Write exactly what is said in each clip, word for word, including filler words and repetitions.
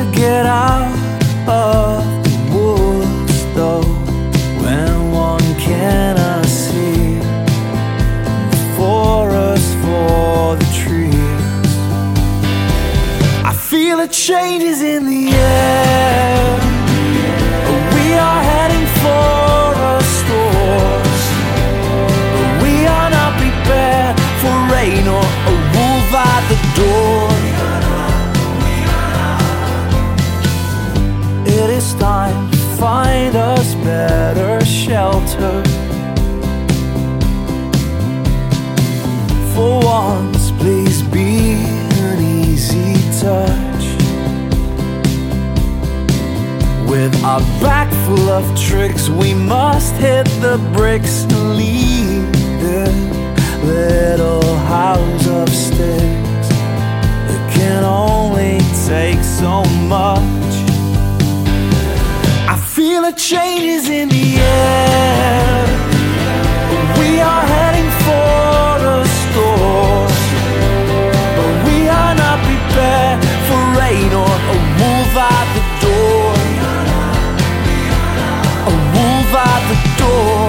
get out of the woods though, when one cannot see the forest for the trees. I feel the changes in the air. We are heading for a storm. We are not prepared for rain or a wolf at the door. It is time to find us better shelter. For once, please be an easy touch. With our back full of tricks, we must hit the bricks and leave this little house of sticks. It can only take so much. I feel the changes in the air. We are heading for a storm, but we are not prepared for rain or a wolf at the door. A wolf at the door.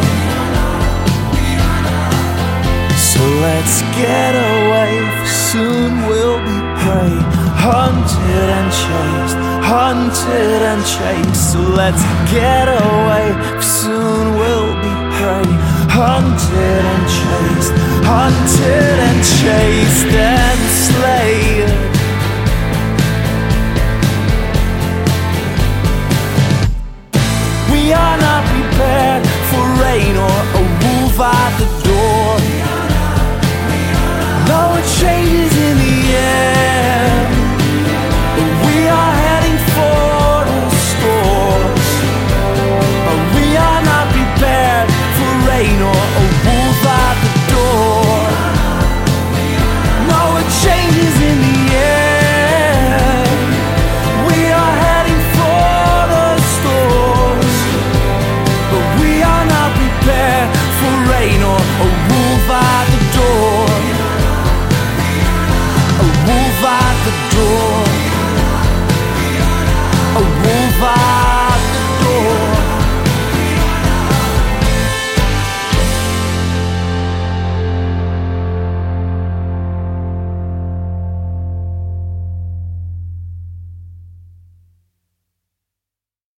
So let's get away, for soon we'll be prey. Hunted and chased, hunted and chased. So let's get away, for soon we'll be prey. Hunted and chased, hunted and chased and slayed.